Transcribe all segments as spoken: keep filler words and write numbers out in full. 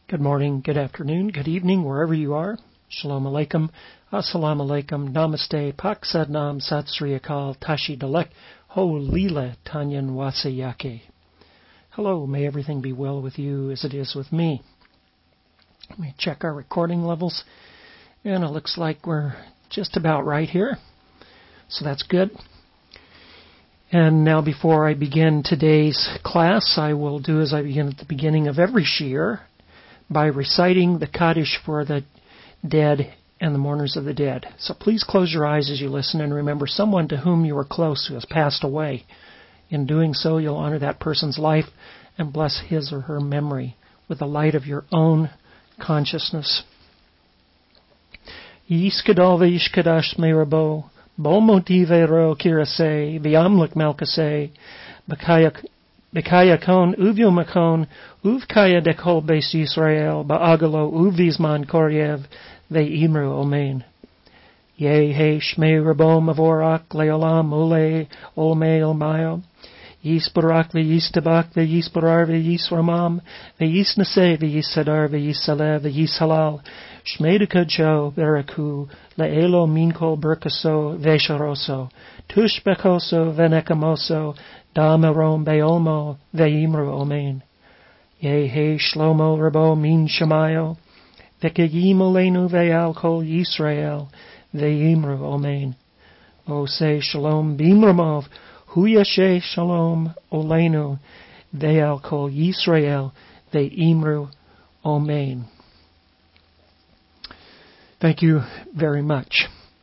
Good morning, good afternoon, good evening, wherever you are. Shalom Aleichem, Assalamu Alaikum, Namaste, Pak Sadnam, Sat Sri Akal, Tashi Dalek, Ho Lila, Tanyan Wasayake. Hello, may everything be well with you as it is with me. Let me check our recording levels, and it looks like we're just about right here, so that's good. And now before I begin today's class, I will do as I begin at the beginning of every shiur, by reciting the Kaddish for the dead and the mourners of the dead. So please close your eyes as you listen and remember someone to whom you are close who has passed away. In doing so, you'll honor that person's life and bless his or her memory with the light of your own consciousness. Yiskadal v'yishkadash me'rabo, bo motive ro kirase, v'yamlik melkase, b'kayak Bekaya kon uvyo makon uvkaya dekol beis Yisrael ba'agalo uvizman koryev ve'imru omein. Ye he shmei rabo mavorak leolam ule olmei olmayo. Yisbarak ve'yistabak ve'yisbarar ve'yisramam ve'yisnase ve'yisadar ve'yisalev ve'yisalal. Shmei dekajo beraku le'elo minkol berkaso ve'sharoso. Tush bekoso ve'nekamoso. Damarom beolmo ve'imru omein. Ye he shlomo rabo min shamayo. Ve'kegim olenu ve'al kol Yisrael ve'imru omein. O say shalom bimramov. Hu yashe shalom olenu ve'al kol Yisrael ve'imru omein. Thank you very much.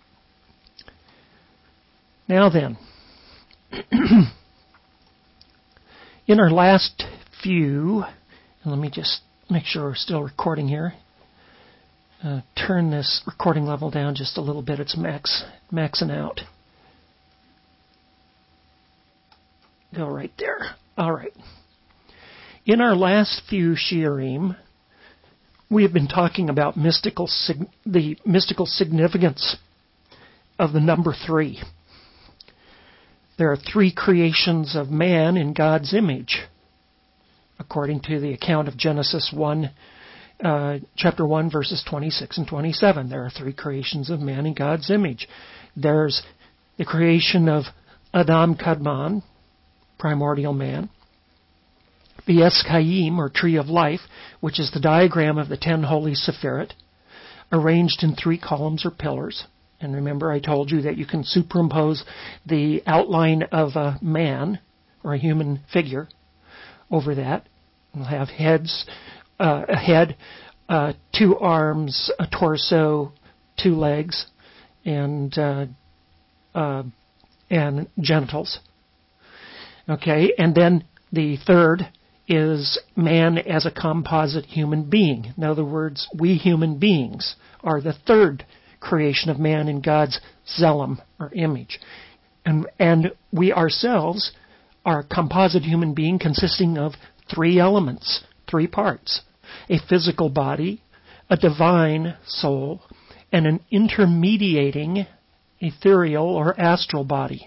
Now then, in our last few, and let me just make sure we're still recording here. Uh, turn this recording level down just a little bit. It's max, maxing out. Go right there. All right. In our last few shiurim, we have been talking about mystical sig- the mystical significance of the number three. There are three creations of man in God's image, according to the account of Genesis one, uh, chapter one, verses twenty-six and twenty-seven. There are three creations of man in God's image. There's the creation of Adam Kadmon, primordial man. The Etz Chaim, or tree of life, which is the diagram of the ten holy Sephirot, arranged in three columns or pillars. And remember, I told you that you can superimpose the outline of a man or a human figure over that. We'll have heads, uh, a head, uh, two arms, a torso, two legs, and uh, uh, and genitals. Okay, and then the third is man as a composite human being. In other words, we human beings are the third creation of man in God's Zelem, or image. And, and we ourselves are a composite human being consisting of three elements, three parts. A physical body, a divine soul, and an intermediating ethereal or astral body.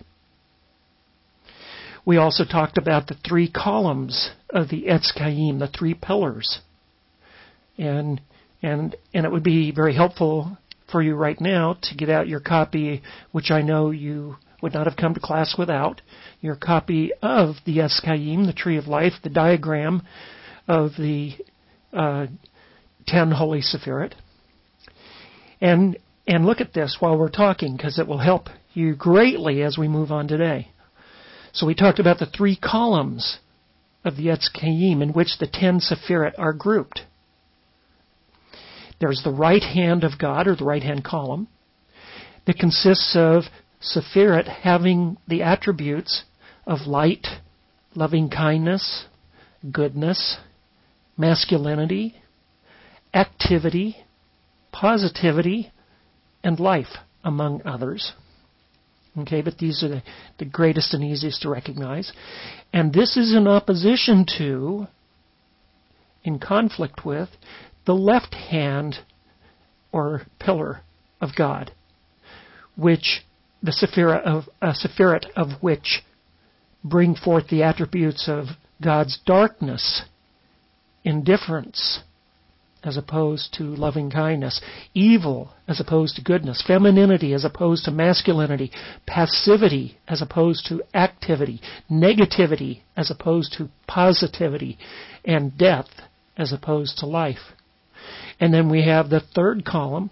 We also talked about the three columns of the Etz Chaim, the three pillars. And, and, and it would be very helpful for you right now to get out your copy, which I know you would not have come to class without, your copy of the Etz Chaim, the Tree of Life, the diagram of the uh, ten Holy Sephirot. And, and look at this while we're talking, because it will help you greatly as we move on today. So we talked about the three columns of the Etz Chaim in which the ten Sephirot are grouped. There's the right hand of God, or the right hand column, that consists of Sephirot having the attributes of light, loving kindness, goodness, masculinity, activity, positivity, and life, among others. Okay, but these are the, the greatest and easiest to recognize. And this is in opposition to, in conflict with, the left hand or pillar of God, which the Sephirot of, uh, Sephirot of which bring forth the attributes of God's darkness, indifference, as opposed to loving kindness, evil as opposed to goodness, femininity as opposed to masculinity, passivity as opposed to activity, negativity as opposed to positivity, and death as opposed to life. And then we have the third column,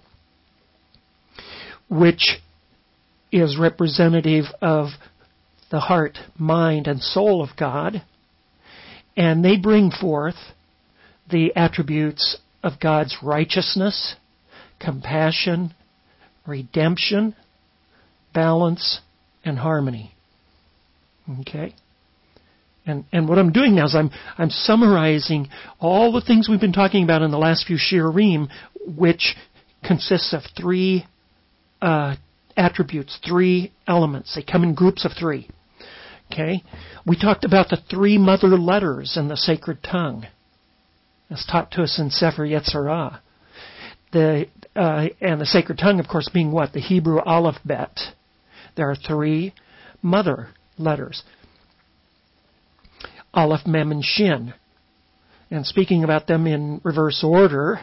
which is representative of the heart, mind, and soul of God, and they bring forth the attributes of God's righteousness, compassion, redemption, balance, and harmony. Okay? And and what I'm doing now is I'm I'm summarizing all the things we've been talking about in the last few shiurim, which consists of three uh, attributes, three elements. They come in groups of three. Okay? We talked about the three mother letters in the sacred tongue, as taught to us in Sefer Yetzirah. The, uh, and the sacred tongue, of course, being what? The Hebrew alphabet. There are three mother letters. Aleph, Mem, and Shin. And speaking about them in reverse order,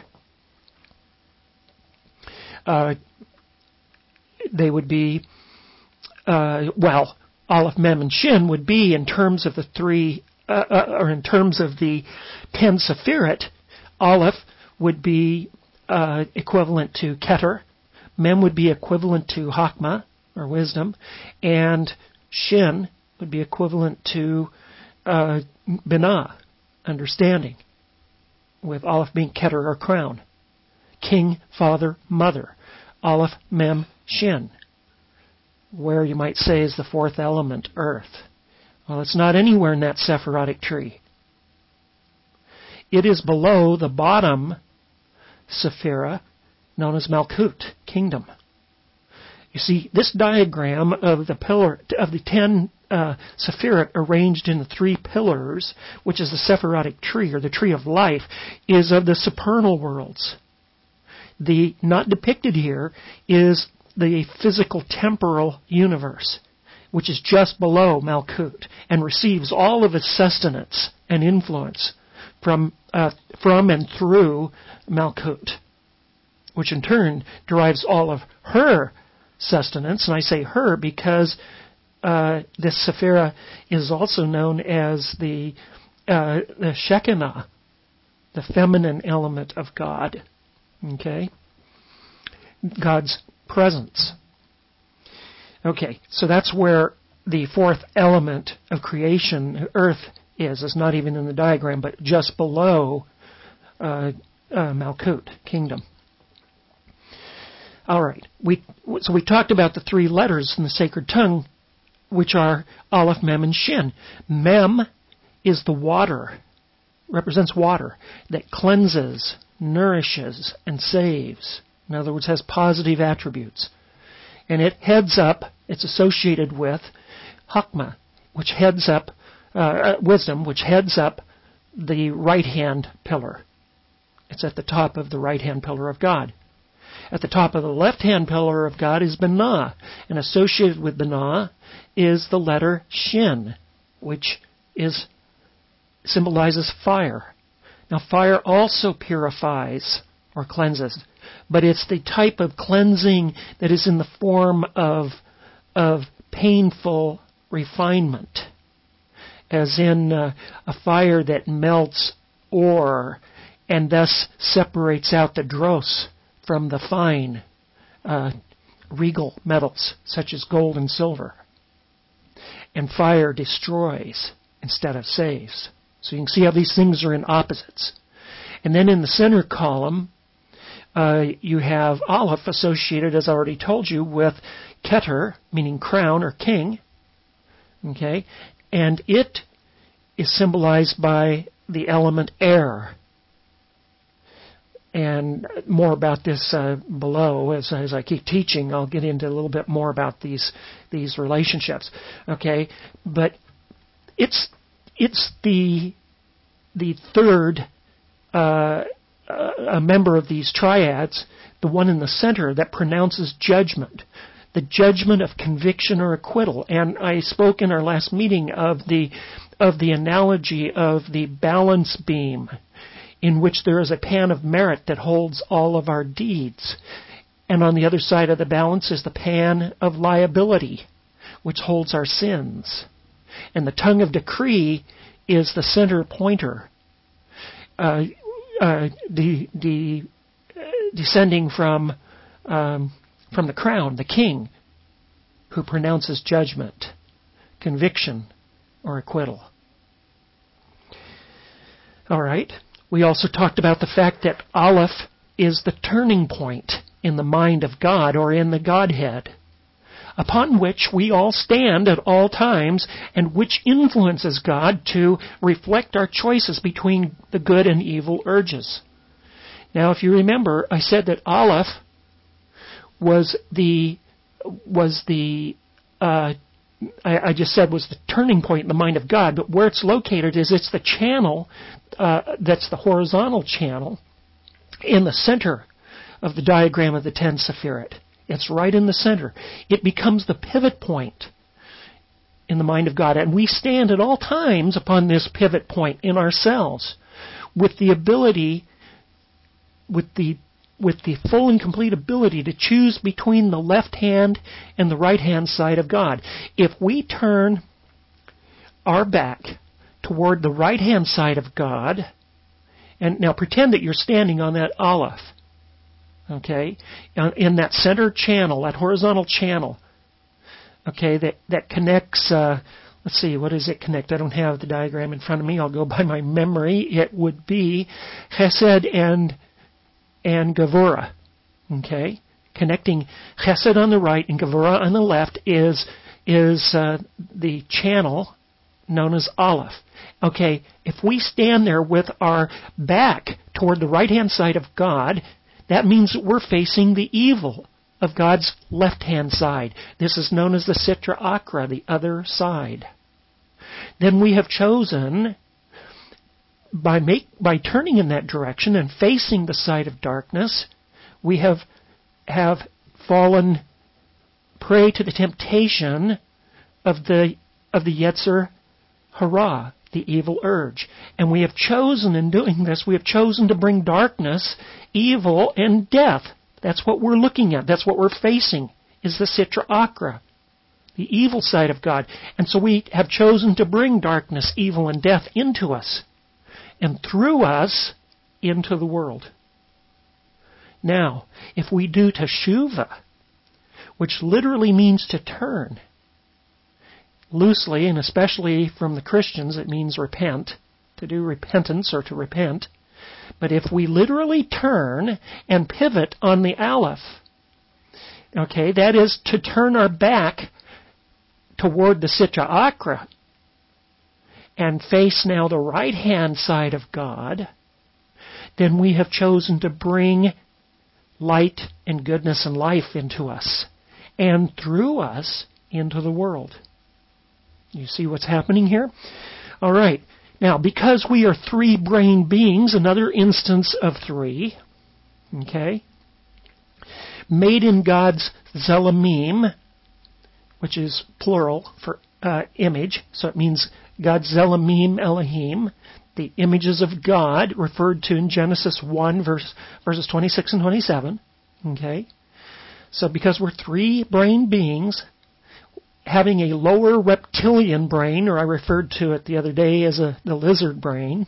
uh, they would be, uh, well, Aleph, Mem, and Shin would be in terms of the three Uh, uh, or in terms of the ten Sephirot, Aleph would be uh, equivalent to Keter, Mem would be equivalent to Chokmah, or wisdom, and Shin would be equivalent to uh, Binah, understanding, with Aleph being Keter, or crown. King, father, mother. Aleph, Mem, Shin. Where you might say is the fourth element, earth. Well, it's not anywhere in that Sephirotic tree. It is below the bottom Sephira, known as Malkut, kingdom. You see, this diagram of the pillar of the ten uh, Sephirot arranged in the three pillars, which is the Sephirotic tree, or the tree of life, is of the supernal worlds. The not depicted here is the physical temporal universe, which is just below Malkut, and receives all of its sustenance and influence from uh, from and through Malkut, which in turn derives all of her sustenance. And I say her because uh, this Sephira is also known as the, uh, the Shekinah, the feminine element of God. Okay? God's presence. Okay, so that's where the fourth element of creation, earth, is. It's not even in the diagram, but just below uh, uh, Malkut, kingdom. All right, we so we talked about the three letters in the sacred tongue, which are Aleph, Mem, and Shin. Mem is the water, represents water, that cleanses, nourishes, and saves. In other words, has positive attributes. And it heads up, it's associated with Chokmah, which heads up, uh, wisdom, which heads up the right-hand pillar. It's at the top of the right-hand pillar of God. At the top of the left-hand pillar of God is Binah, and associated with Binah is the letter Shin, which is symbolizes fire. Now, fire also purifies or cleanses, but it's the type of cleansing that is in the form of, of painful refinement, as in uh, a fire that melts ore and thus separates out the dross from the fine, uh, regal metals, such as gold and silver. And fire destroys instead of saves. So you can see how these things are in opposites. And then in the center column, uh, you have Aleph associated, as I already told you, with Keter, meaning crown or king. Okay? And it is symbolized by the element air. And more about this uh, below as, as I keep teaching. I'll get into a little bit more about these these relationships. Okay, but it's it's the the third uh, uh, a member of these triads, the one in the center that pronounces judgment, the judgment of conviction or acquittal. And I spoke in our last meeting of the of the analogy of the balance beam in which there is a pan of merit that holds all of our deeds. And on the other side of the balance is the pan of liability, which holds our sins. And the tongue of decree is the center pointer, uh, uh, de- de- descending from um, from the crown, the king, who pronounces judgment, conviction, or acquittal. All right. We also talked about the fact that Aleph is the turning point in the mind of God, or in the Godhead, upon which we all stand at all times, and which influences God to reflect our choices between the good and evil urges. Now, if you remember, I said that Aleph was the was the uh, I, I just said was the turning point in the mind of God, but where it's located is it's the channel uh, that's the horizontal channel in the center of the diagram of the ten Sephirot. It's right in the center. It becomes the pivot point in the mind of God, and we stand at all times upon this pivot point in ourselves, with the ability, with the with the full and complete ability to choose between the left hand and the right hand side of God. If we turn our back toward the right hand side of God, and now pretend that you're standing on that Aleph, okay, in that center channel, that horizontal channel, okay, that, that connects, uh, let's see, what does it connect? I don't have the diagram in front of me. I'll go by my memory. It would be Chesed and and Gevurah, okay? Connecting Chesed on the right and Gevurah on the left is is uh, the channel known as Aleph. Okay, if we stand there with our back toward the right-hand side of God, that means that we're facing the evil of God's left-hand side. This is known as the Sitra Achra, the other side. Then we have chosen, by make, by turning in that direction and facing the side of darkness, we have have fallen prey to the temptation of the of the Yetzer Hara, the evil urge. And we have chosen, in doing this, we have chosen to bring darkness, evil, and death. That's what we're looking at. That's what we're facing, is the Sitra Achra, the evil side of God. And so we have chosen to bring darkness, evil, and death into us, and through us into the world. Now, if we do teshuvah, which literally means to turn, loosely, and especially from the Christians, it means repent, to do repentance or to repent. But if we literally turn and pivot on the Aleph, okay, that is to turn our back toward the Sitra Achra and face now the right-hand side of God, then we have chosen to bring light and goodness and life into us, and through us into the world. You see what's happening here? All right. Now, because we are three-brain beings, another instance of three, okay, made in God's Zelamim, which is plural for uh, image, so it means God's Zelamim Elohim, the images of God referred to in Genesis one, verse, verses twenty-six and twenty-seven, okay? So because we're three-brain beings, having a lower reptilian brain, or I referred to it the other day as a, the lizard brain,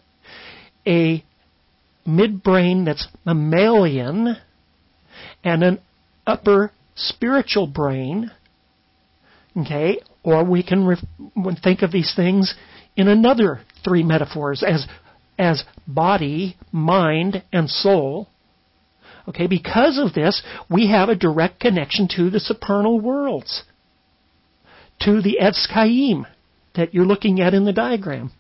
a midbrain that's mammalian, and an upper spiritual brain, okay, or we can ref- think of these things in another three metaphors as, as body, mind, and soul. Okay, because of this, we have a direct connection to the supernal worlds, to the Etz Chaim that you're looking at in the diagram.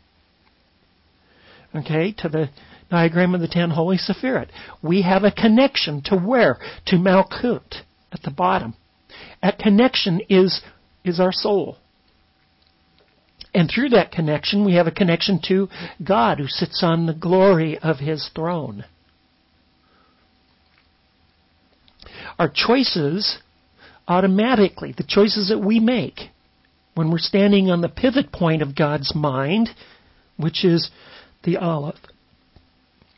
Okay, to the diagram of the ten holy Sephirot. We have a connection to where? To Malkut at the bottom. That connection is, is our soul. And through that connection, we have a connection to God, who sits on the glory of His throne. Our choices, automatically, the choices that we make when we're standing on the pivot point of God's mind, which is the Aleph,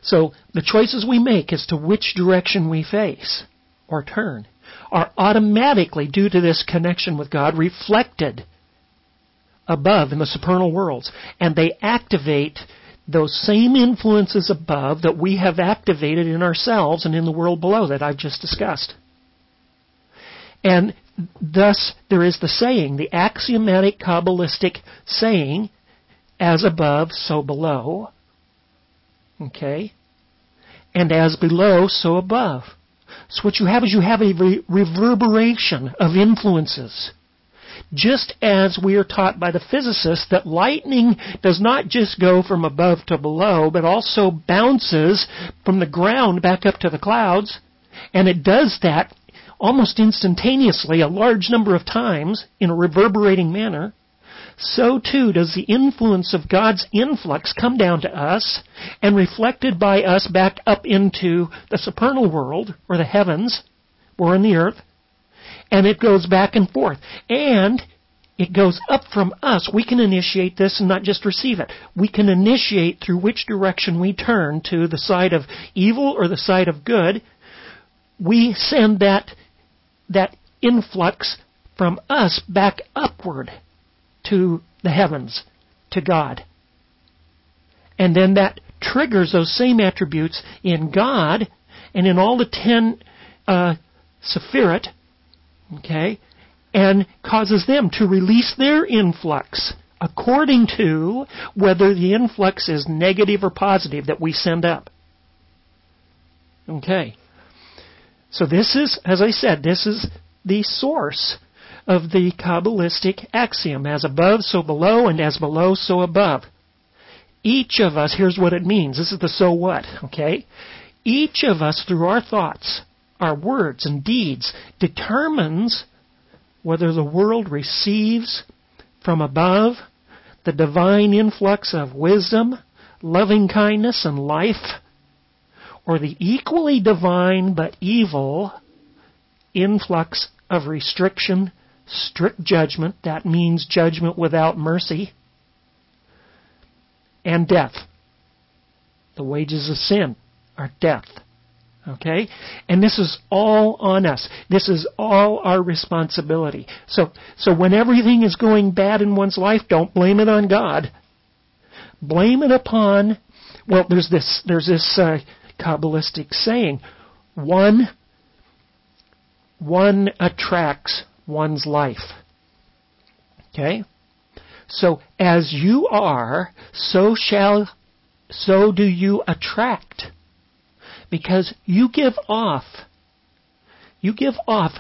So the choices we make as to which direction we face or turn are automatically, due to this connection with God, reflected above in the supernal worlds. And they activate those same influences above that we have activated in ourselves and in the world below that I've just discussed. And thus, there is the saying, the axiomatic Kabbalistic saying, as above, so below. Okay? And as below, so above. So what you have is you have a re- reverberation of influences. Just as we are taught by the physicists that lightning does not just go from above to below, but also bounces from the ground back up to the clouds, and it does that almost instantaneously a large number of times in a reverberating manner, so too does the influence of God's influx come down to us and reflected by us back up into the supernal world, or the heavens, or in the earth, and it goes back and forth. And it goes up from us. We can initiate this and not just receive it. We can initiate through which direction we turn, to the side of evil or the side of good. We send that, that influx from us back upward to the heavens, to God. And then that triggers those same attributes in God and in all the ten uh, Sephirit, okay, and causes them to release their influx according to whether the influx is negative or positive that we send up. Okay. So this is, as I said, this is the source of the Kabbalistic axiom, as above, so below, and as below, so above. Each of us, here's what it means. This is the so what, okay? Each of us, through our thoughts, our words and deeds, determines whether the world receives from above the divine influx of wisdom, loving kindness, and life, or the equally divine but evil influx of restriction, strict judgment, that means judgment without mercy, and death. The wages of sin are death. Okay? And this is all on us. This is all our responsibility. So, so when everything is going bad in one's life, don't blame it on God. Blame it upon, well, there's this, there's this uh, Kabbalistic saying, one, one attracts one's life. Okay? So as you are, so shall, so do you attract. Because you give off, you give off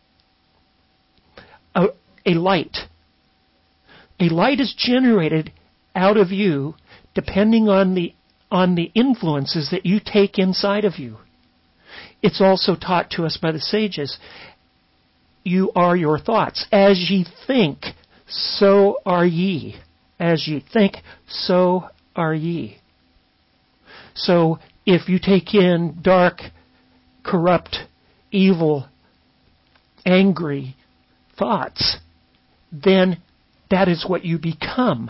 a, a light. A light is generated out of you depending on the on the influences that you take inside of you. It's also taught to us by the sages. You are your thoughts. As ye think, so are ye. As ye think, so are ye. So if you take in dark, corrupt, evil, angry thoughts, then that is what you become.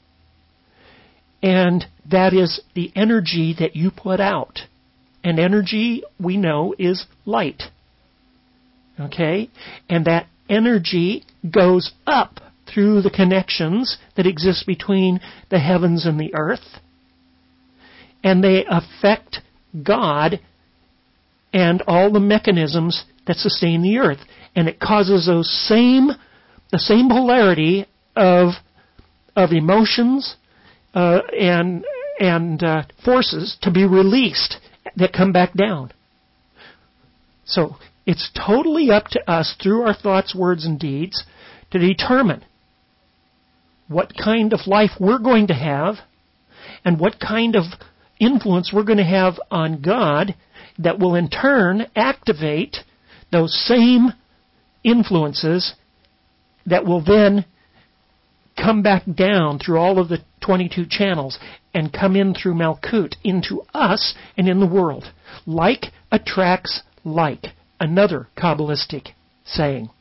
And that is the energy that you put out. And energy, we know, is light. Okay? And that energy goes up through the connections that exist between the heavens and the earth. And they affect God and all the mechanisms that sustain the earth. And it causes those same, the same polarity of, of emotions uh, and, and uh, forces to be released that come back down. So it's totally up to us through our thoughts, words, and deeds to determine what kind of life we're going to have and what kind of influence we're going to have on God that will in turn activate those same influences that will then come back down through all of the twenty-two channels and come in through Malkut into us and in the world. Like attracts like. Another Kabbalistic saying.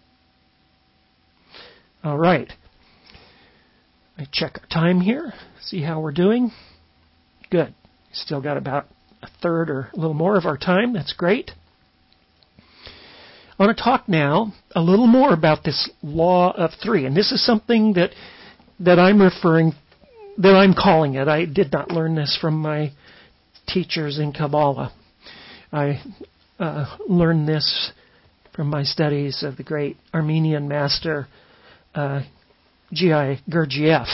All right. I check our time here. See how we're doing. Good. Still got about a third or a little more of our time. That's great. I want to talk now a little more about this law of three. And this is something that that I'm referring, that I'm calling it. I did not learn this from my teachers in Kabbalah. I uh, learned this from my studies of the great Armenian master, uh, G I Gurdjieff.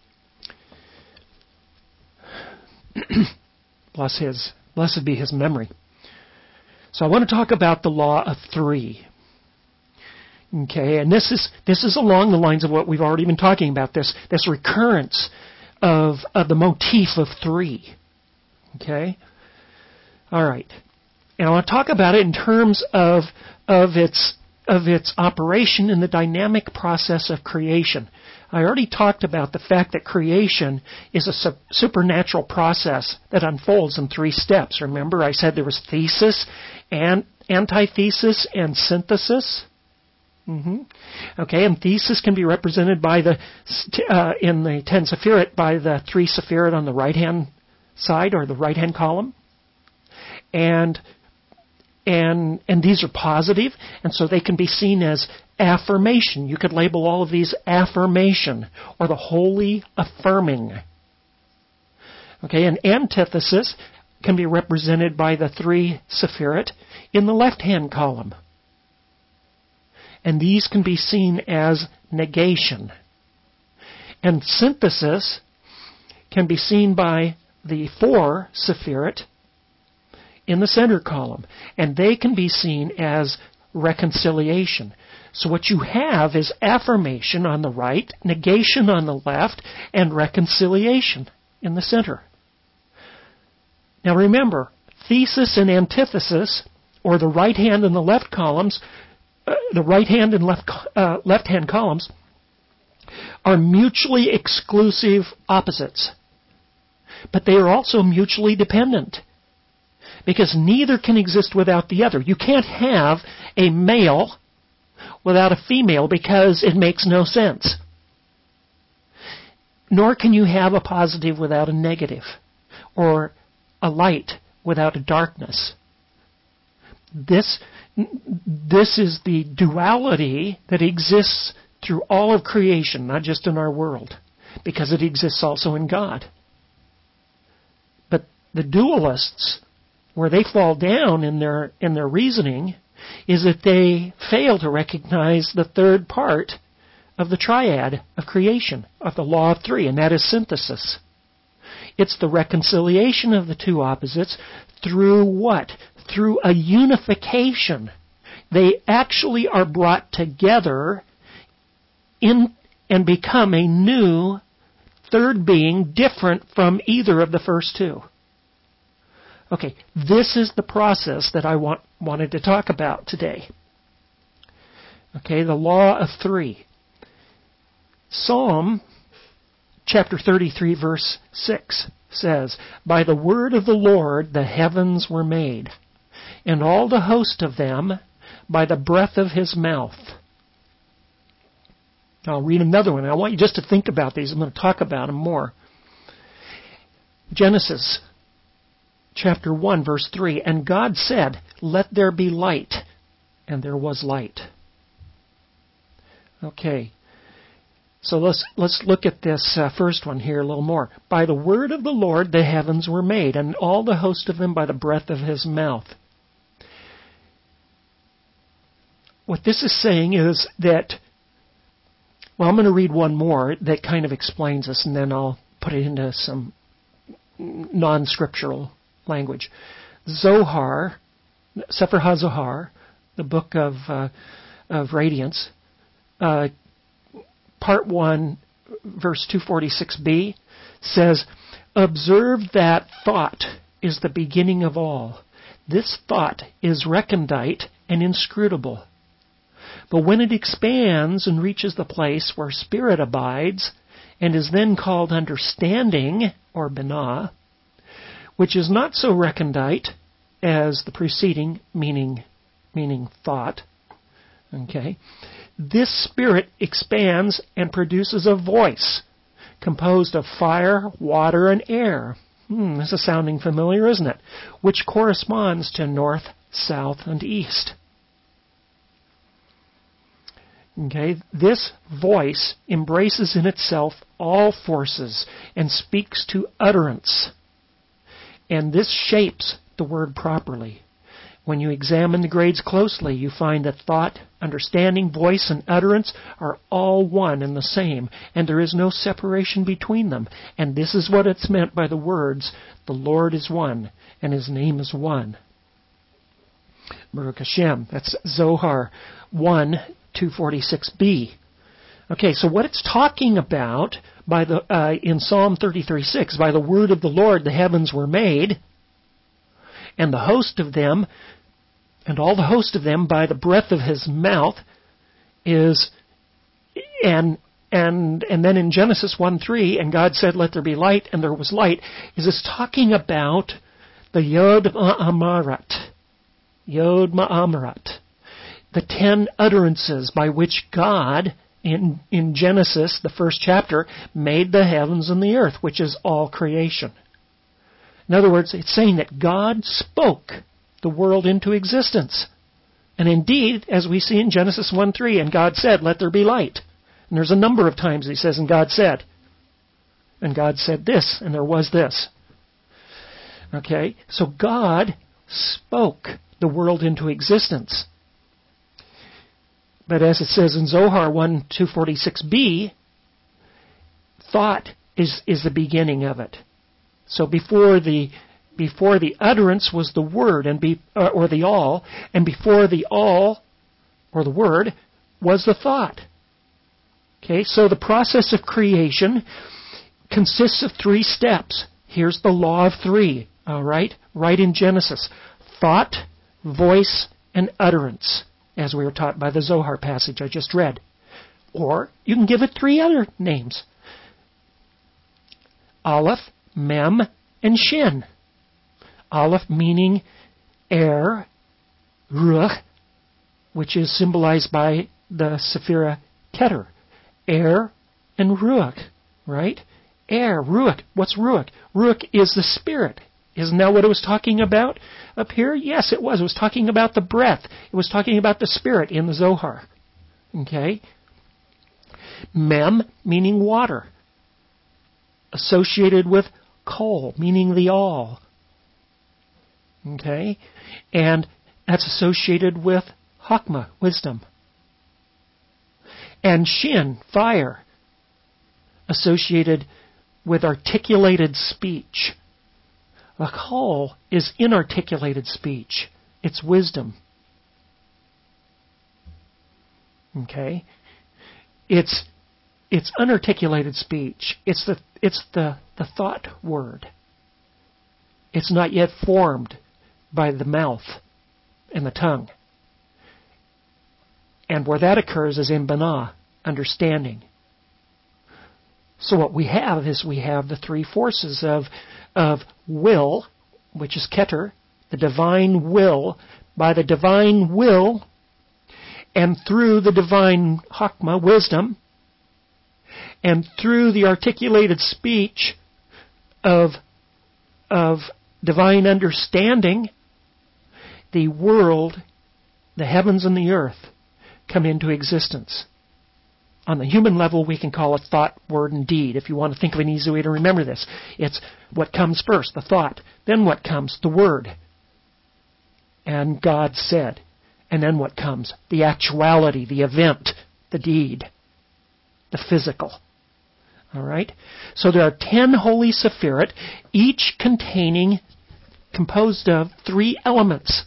Bless his, blessed be his memory. So I want to talk about the law of three. Okay, and this is this is along the lines of what we've already been talking about, this this recurrence of of the motif of three. Okay? All right. And I want to talk about it in terms of of its of its operation in the dynamic process of creation. I already talked about the fact that creation is a su- supernatural process that unfolds in three steps. Remember, I said there was thesis, and antithesis, and synthesis. Mm-hmm. Okay, and thesis can be represented by the uh, in the ten Sephirot by the three Sephirot on the right-hand side or the right-hand column, and and and these are positive, and so they can be seen as affirmation. You could label all of these affirmation or the holy affirming. Okay, and antithesis can be represented by the three Sephirot in the left-hand column. And these can be seen as negation. And synthesis can be seen by the four Sephirot in the center column. And they can be seen as reconciliation. So what you have is affirmation on the right, negation on the left, and reconciliation in the center. Now remember, thesis and antithesis, or the right hand and the left columns, uh, the right hand and left uh, left hand columns, are mutually exclusive opposites. But they are also mutually dependent, because neither can exist without the other. You can't have a male without a female because it makes no sense. Nor can you have a positive without a negative, or a light without a darkness. This, this is the duality that exists through all of creation, not just in our world, because it exists also in God. But the dualists, where they fall down in their in their reasoning, is that they fail to recognize the third part of the triad of creation, of the law of three, and that is synthesis. It's the reconciliation of the two opposites through what? Through a unification. They actually are brought together in and become a new third being different from either of the first two. Okay, this is the process that I want, wanted to talk about today. Okay, the law of three. Psalm chapter thirty-three, verse six says, "By the word of the Lord the heavens were made, and all the host of them by the breath of his mouth." I'll read another one. I want you just to think about these. I'm going to talk about them more. Genesis chapter one, verse three, "And God said, let there be light, and there was light." Okay, so let's let's look at this uh, first one here a little more. "By the word of the Lord the heavens were made, and all the host of them by the breath of his mouth." What this is saying is that, well, I'm going to read one more that kind of explains this, and then I'll put it into some non-scriptural language. Zohar, Sefer HaZohar, the book of uh, of Radiance, uh, part one, verse two forty-six b, says, "Observe that thought is the beginning of all. This thought is recondite and inscrutable. But when it expands and reaches the place where spirit abides, and is then called understanding, or binah, which is not so recondite as the preceding, meaning meaning thought. Okay, this spirit expands and produces a voice composed of fire, water, and air." Hmm, this is sounding familiar, isn't it? Which corresponds to north, south, and east. Okay, this voice embraces in itself all forces and speaks to utterance. And this shapes the word properly. When you examine the grades closely, you find that thought, understanding, voice, and utterance are all one and the same, and there is no separation between them. And this is what it's meant by the words, the Lord is one, and His name is one. Baruch Hashem. That's Zohar one, two forty-six b. Okay, so what it's talking about by the uh, in Psalm thirty-three six, by the word of the Lord the heavens were made, and the host of them, and all the host of them by the breath of His mouth, is, and and and then in Genesis one three, and God said, let there be light, and there was light, is this talking about the Yod Ma'amarat. Yod Ma'amarat. The ten utterances by which God, in, in Genesis, the first chapter, made the heavens and the earth, which is all creation. In other words, it's saying that God spoke the world into existence. And indeed, as we see in Genesis one three, and God said, let there be light. And there's a number of times He says, and God said. And God said this, and there was this. Okay, so God spoke the world into existence. But as it says in Zohar one two forty-six b, thought is, is the beginning of it. So before the before the utterance was the word and be, uh, or the all, and before the all or the word was the thought. Okay, so the process of creation consists of three steps. Here's the law of three. All right, right in Genesis: thought, voice, and utterance, as we were taught by the Zohar passage I just read. Or you can give it three other names: Aleph, Mem, and Shin. Aleph meaning air, Ruach, which is symbolized by the Sephira Keter. Air and Ruach, right? Air, Ruach. What's Ruach? Ruach is the spirit. Isn't that what it was talking about up here? Yes, it was. It was talking about the breath. It was talking about the spirit in the Zohar. Okay? Mem, meaning water. Associated with Kol, meaning the all. Okay? And that's associated with Chokmah, wisdom. And Shin, fire, associated with articulated speech. The Kol is inarticulated speech. It's wisdom. Okay? It's it's unarticulated speech. It's the it's the, the thought word. It's not yet formed by the mouth and the tongue. And where that occurs is in Binah, understanding. So what we have is we have the three forces of of will, which is Keter, the divine will. By the divine will and through the divine Chokmah, wisdom, and through the articulated speech of, of divine understanding, the world, the heavens and the earth, come into existence. On the human level, we can call it thought, word, and deed. If you want to think of an easy way to remember this, it's what comes first, the thought. Then what comes? The word. And God said. And then what comes? The actuality, the event, the deed, the physical. All right? So there are ten holy Sephirot, each containing, composed of three elements.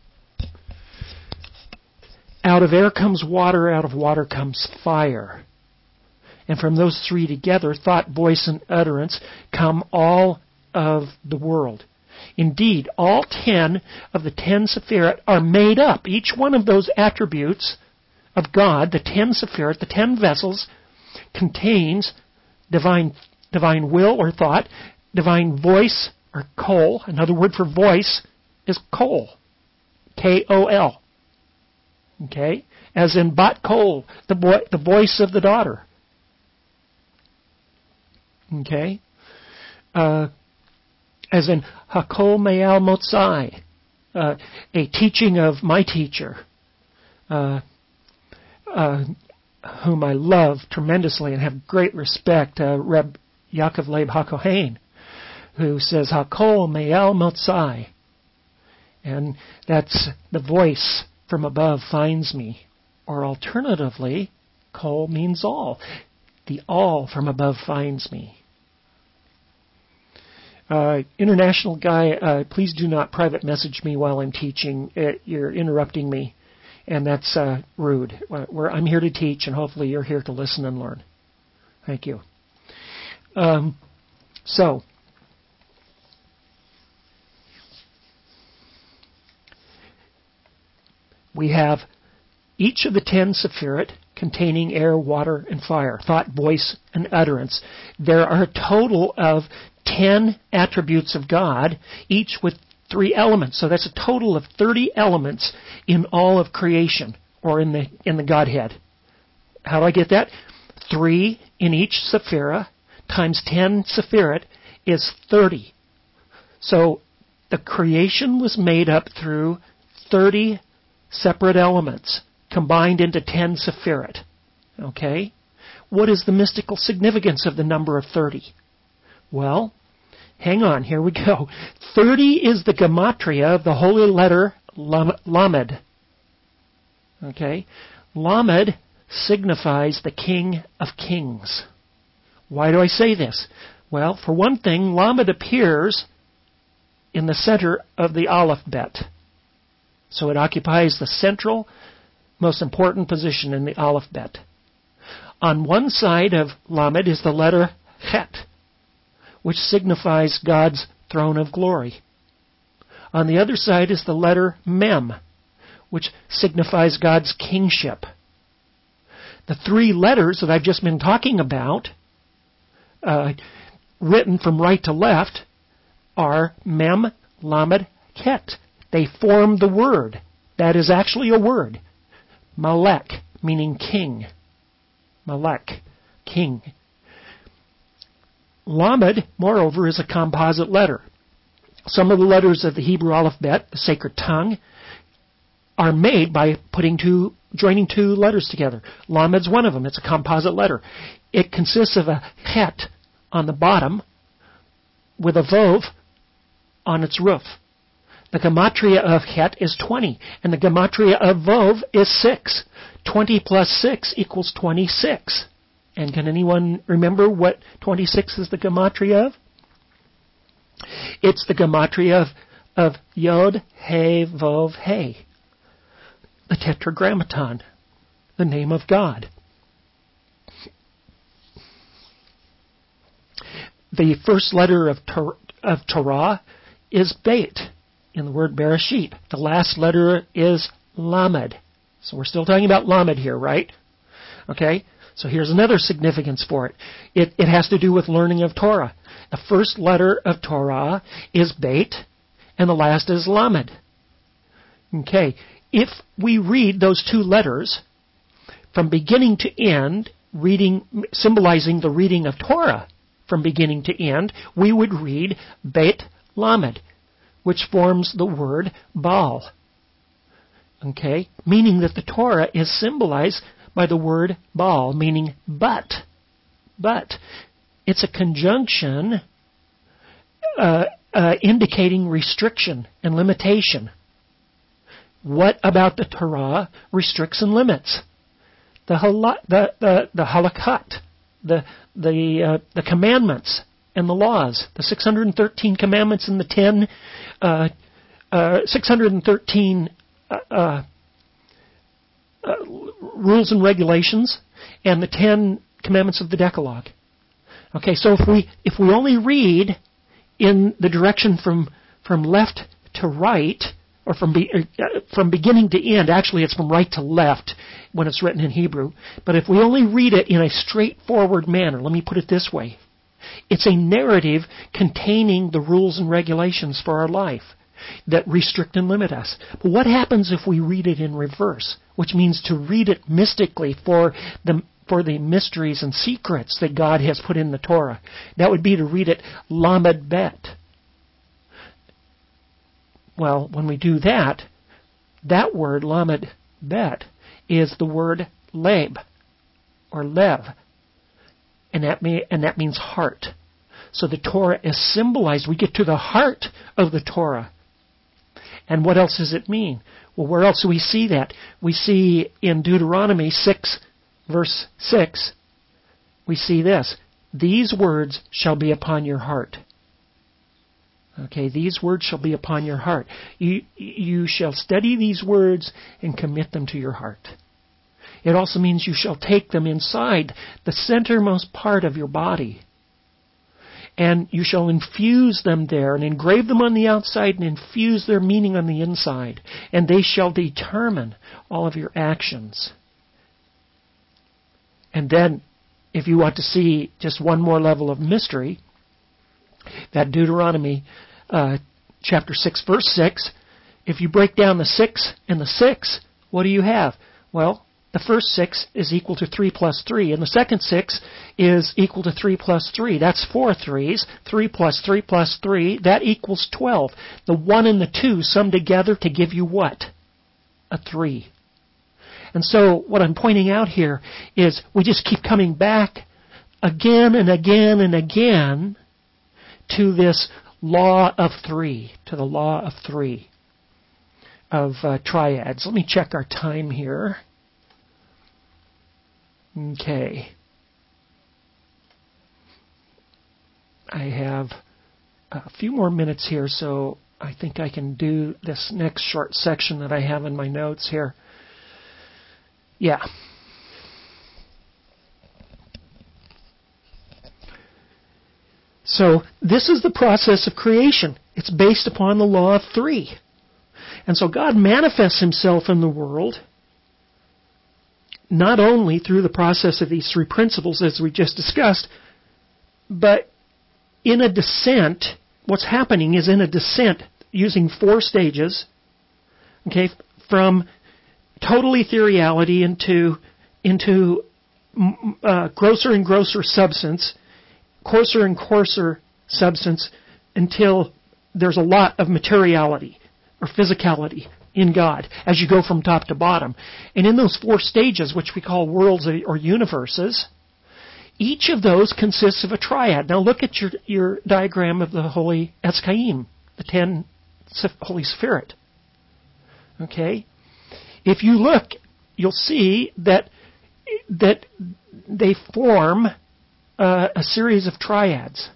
Out of air comes water, out of water comes fire. And from those three together, thought, voice, and utterance, come all of the world. Indeed, all ten of the ten Sephirot are made up. Each one of those attributes of God, the ten Sephirot, the ten vessels, contains divine, divine will or thought, divine voice or kol. Another word for voice is kol. K O L. Okay? As in Bat Kol, the, boy, the voice of the daughter. Okay? Uh, as in Hakol Me'al Motzai, uh, a teaching of my teacher, uh, uh, whom I love tremendously and have great respect, uh, Reb Yaakov Leib HaKohen, who says Hakol Me'al Motzai. And that's the voice from above finds me. Or alternatively, Kol means all. The all from above finds me. Uh, international guy, uh, please do not private message me while I'm teaching. Uh, you're interrupting me, and that's uh, rude. Where I'm here to teach, and hopefully you're here to listen and learn. Thank you. Um, so, we have each of the ten Sephirot containing air, water, and fire, thought, voice, and utterance. There are a total of ten attributes of God, each with three elements. So that's a total of thirty elements in all of creation, or in the in the Godhead. How do I get that? Three in each Sephirah times ten Sephirot is thirty. So the creation was made up through thirty separate elements combined into ten Sephirot. Okay? What is the mystical significance of the number of thirty? Well, hang on, here we go. thirty is the gematria of the holy letter Lamed. Okay? Lamed signifies the King of Kings. Why do I say this? Well, for one thing, Lamed appears in the center of the Aleph Bet. So it occupies the central, most important position in the Aleph Bet. On one side of Lamed is the letter Chet, which signifies God's throne of glory. On the other side is the letter Mem, which signifies God's kingship. The three letters that I've just been talking about, uh, written from right to left, are Mem, Lamed, Chet. They form the word. That is actually a word. Malek, meaning king. Malek, king. Lamed, moreover, is a composite letter. Some of the letters of the Hebrew alphabet, the sacred tongue, are made by putting two, joining two letters together. Lamed's one of them. It's a composite letter. It consists of a chet on the bottom with a vov on its roof. The gematria of chet is twenty, and the gematria of vov is six. twenty plus six equals twenty-six. And can anyone remember what twenty-six is the gematria of? It's the gematria of, of Yod, He, Vov, He. The Tetragrammaton, the name of God. The first letter of, Tor- of Torah is Beit, in the word Bereshit. The last letter is Lamed. So we're still talking about Lamed here, right? Okay? So here's another significance for it. It, it has to do with learning of Torah. The first letter of Torah is Beit, and the last is Lamed. Okay. If we read those two letters from beginning to end, reading, symbolizing the reading of Torah from beginning to end, we would read Beit Lamed, which forms the word Baal. Okay? Meaning that the Torah is symbolized by the word Baal, meaning but. But. It's a conjunction uh, uh, indicating restriction and limitation. What about the Torah restricts and limits? The hala- the the, the halakat, the the uh, the commandments and the laws, the six hundred thirteen commandments and the ten uh, uh, six hundred thirteen uh, uh, uh, rules and regulations, and the ten commandments of the Decalogue. Okay, so if we if we only read in the direction from from left to right, or from be, uh, from beginning to end, actually it's from right to left when it's written in Hebrew, but if we only read it in a straightforward manner, let me put it this way. It's a narrative containing the rules and regulations for our life that restrict and limit us. But what happens if we read it in reverse, which means to read it mystically for the for the mysteries and secrets that God has put in the Torah? That would be to read it Lamed Bet. Well, when we do that, that word, lamed bet, is the word leb, or lev. And that, may, and that means heart. So the Torah is symbolized. We get to the heart of the Torah. And what else does it mean? Well, where else do we see that? We see in Deuteronomy six, verse six, we see this. These words shall be upon your heart. Okay, these words shall be upon your heart. You, you shall study these words and commit them to your heart. It also means you shall take them inside the centermost part of your body. And you shall infuse them there and engrave them on the outside and infuse their meaning on the inside. And they shall determine all of your actions. And then, if you want to see just one more level of mystery, that Deuteronomy uh, chapter six, verse six, if you break down the six and the six, what do you have? Well, the first six is equal to three plus three, and the second six is equal to three plus three. That's four threes. three plus three plus three, that equals twelve. The one and the two sum together to give you what? A three. And so what I'm pointing out here is we just keep coming back again and again and again to this law of three, to the law of three, of uh, triads. Let me check our time here. Okay. I have a few more minutes here, so I think I can do this next short section that I have in my notes here. Yeah. So this is the process of creation. It's based upon the law of three. And so God manifests himself in the world not only through the process of these three principles as we just discussed, but in a descent. What's happening is in a descent using four stages, okay, from total ethereality into into uh, grosser and grosser substance, coarser and coarser substance, until there's a lot of materiality or physicality in God as you go from top to bottom. And in those four stages, which we call worlds or universes, each of those consists of a triad. Now look at your, your diagram of the Holy Etzchaim, the ten Holy Spirit. Okay? If you look, you'll see that that they form uh, a series of triads.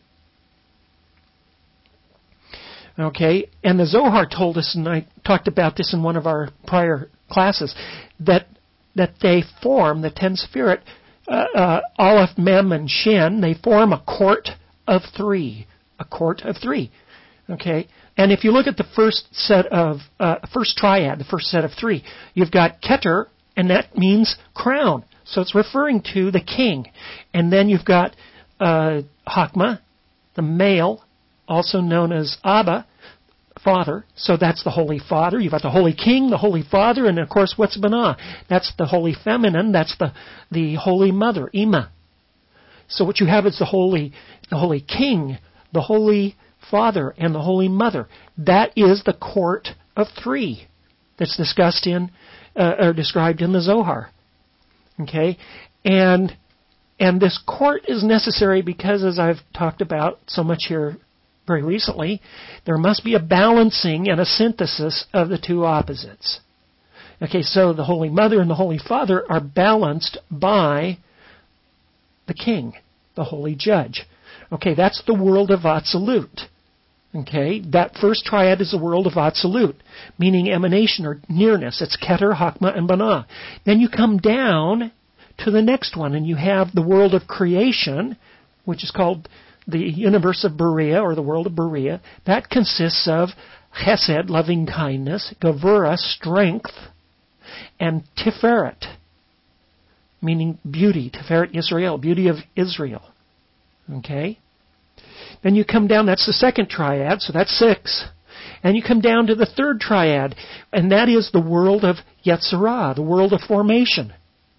Okay? And the Zohar told us, and I talked about this in one of our prior classes, that that they form, the ten Spirit, uh, uh, Aleph, Mem, and Shin, they form a court of three. A court of three. Okay? And if you look at the first set of, uh, first triad, the first set of three, you've got Keter, and that means crown. So it's referring to the king. And then you've got uh, Hakma, the male, also known as Abba, Father. So that's the Holy Father. You've got the Holy King, the Holy Father, and of course, what's Banah? That's the Holy Feminine. That's the, the Holy Mother, Ima. So what you have is the Holy, the Holy King, the Holy Father, and the Holy Mother. That is the court of three that's discussed in, uh, or described in the Zohar. Okay? And, and this court is necessary because, as I've talked about so much here very recently, there must be a balancing and a synthesis of the two opposites. Okay, so the Holy Mother and the Holy Father are balanced by the King, the Holy Judge. Okay, that's the world of Atzilut. Okay, that first triad is the world of Atzilut, meaning emanation or nearness. It's Keter, Hakma, and Banah. Then you come down to the next one, and you have the world of creation, which is called the universe of Berea, or the world of Berea. That consists of Chesed, loving kindness, Gevurah, strength, and Tiferet, meaning beauty. Tiferet Israel, beauty of Israel. Okay? Then you come down, that's the second triad, so that's six. And you come down to the third triad, and that is the world of Yetzirah, the world of formation.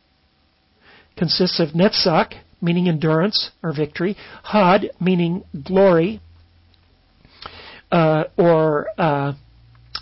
Consists of Netzach, meaning endurance or victory, Had, meaning glory, uh, or uh,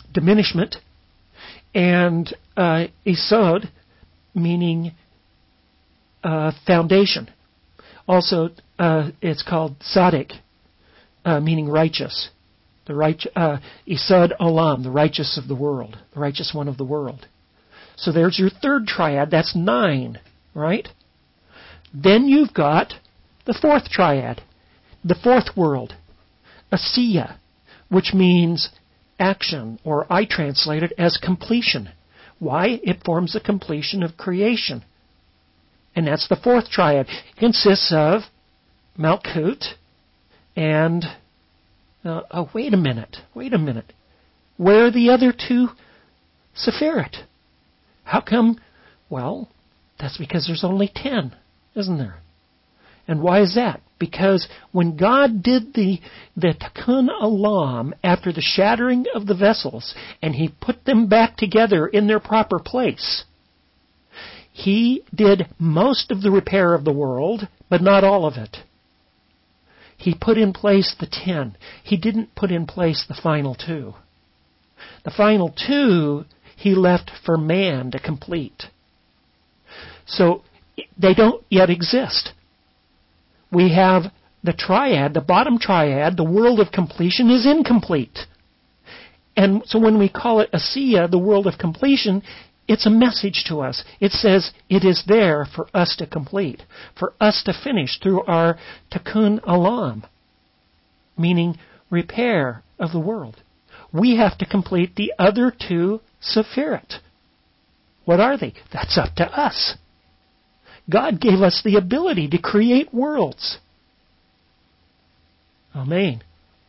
diminishment, and uh, Esod, meaning uh, foundation. Also, uh, it's called Tzaddik, uh, meaning righteous. The right, uh, Esod Olam, the righteous of the world, the righteous one of the world. So there's your third triad. That's nine, right? Then you've got the fourth triad, the fourth world, Asiya, which means action, or I translate it as completion. Why? It forms the completion of creation. And that's the fourth triad. It consists of Malkut and... Uh, oh, wait a minute. Wait a minute. Where are the other two Sephirot? How come? Well, that's because there's only ten, isn't there? And why is that? Because when God did the, the Tikkun Olam after the shattering of the vessels, and He put them back together in their proper place, He did most of the repair of the world, but not all of it. He put in place the ten. He didn't put in place the final two. The final two He left for man to complete. So they don't yet exist. We have the triad, the bottom triad, the world of completion is incomplete. And so when we call it Asiya, the world of completion, it's a message to us. It says it is there for us to complete, for us to finish through our Tikkun Olam, meaning repair of the world. We have to complete the other two Sephirot. What are they? That's up to us. God gave us the ability to create worlds. Amen.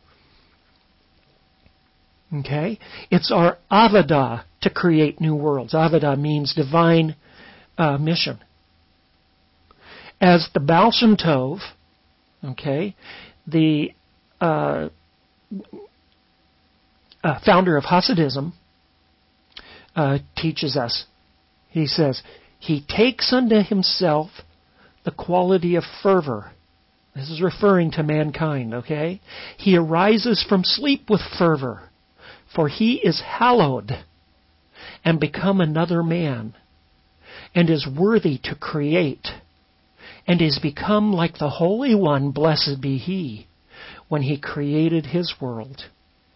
Okay? It's our avodah to create new worlds. Avodah means divine uh, mission. As the Baal Shem Tov, okay, the uh, uh, founder of Hasidism, uh, teaches us. He says, He takes unto Himself the quality of fervor. This is referring to mankind, okay? He arises from sleep with fervor, for He is hallowed and become another man, and is worthy to create, and is become like the Holy One, blessed be He, when He created His world.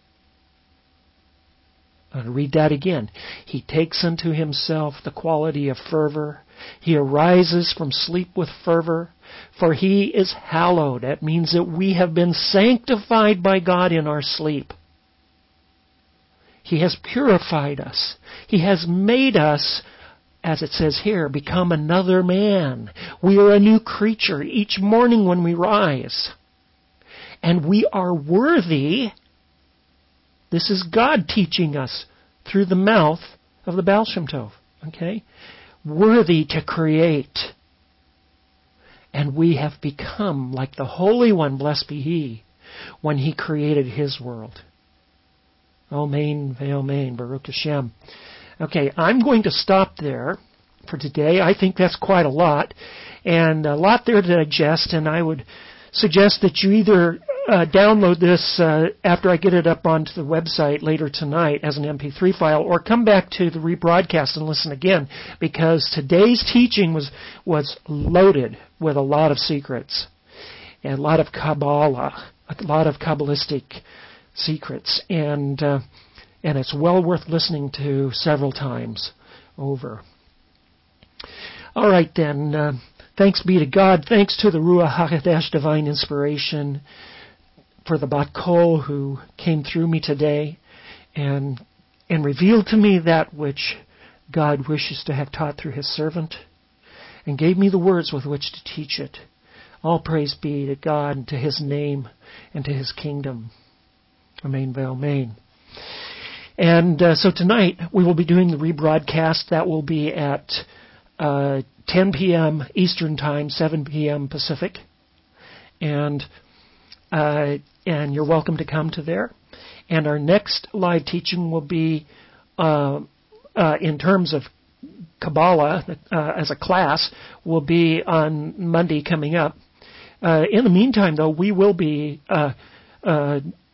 I'll read that again. He takes unto Himself the quality of fervor. He arises from sleep with fervor, for He is hallowed. That means that we have been sanctified by God in our sleep. He has purified us. He has made us, as it says here, become another man. We are a new creature each morning when we rise. And we are worthy. This is God teaching us through the mouth of the Baal Shem Tov. Okay? Worthy to create. And we have become like the Holy One, blessed be He, when He created His world. Amen, amen, Baruch Hashem. Okay, I'm going to stop there for today. I think that's quite a lot, and a lot there to digest, and I would suggest that you either uh, download this uh, after I get it up onto the website later tonight as an M P three file, or come back to the rebroadcast and listen again, because today's teaching was, was loaded with a lot of secrets, and a lot of Kabbalah, a lot of Kabbalistic secrets, and uh, and it's well worth listening to several times over. All right then, uh, thanks be to God. Thanks to the Ruach HaKodesh Divine Inspiration for the Bat Kol who came through me today and and revealed to me that which God wishes to have taught through His servant, and gave me the words with which to teach it. All praise be to God and to His name and to His kingdom. Amen, amen. And uh, so tonight we will be doing the rebroadcast. That will be at uh, ten p.m. Eastern Time, seven p.m. Pacific. And uh, and you're welcome to come to there. And our next live teaching will be, uh, uh, in terms of Kabbalah uh, as a class, will be on Monday coming up. Uh, in the meantime, though, we will be... Uh, uh,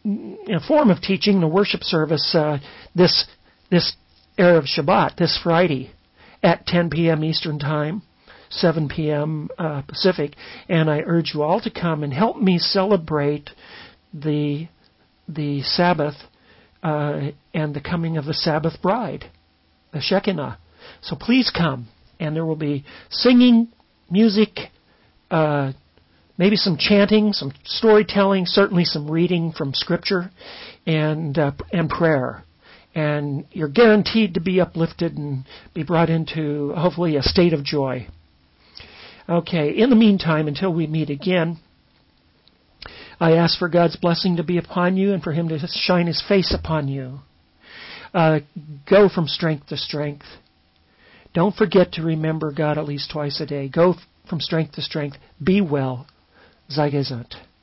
a form of teaching, the worship service, uh, this this Erev Shabbat, this Friday, at ten p.m. Eastern Time, seven p.m. Uh, Pacific, and I urge you all to come and help me celebrate the the Sabbath uh, and the coming of the Sabbath bride, the Shekinah. So please come, and there will be singing, music, uh, maybe some chanting, some storytelling, certainly some reading from Scripture, and uh, and prayer. And you're guaranteed to be uplifted and be brought into, hopefully, a state of joy. Okay, in the meantime, until we meet again, I ask for God's blessing to be upon you and for Him to shine His face upon you. Uh, go from strength to strength. Don't forget to remember God at least twice a day. Go from strength to strength. Be well. Sei gesund.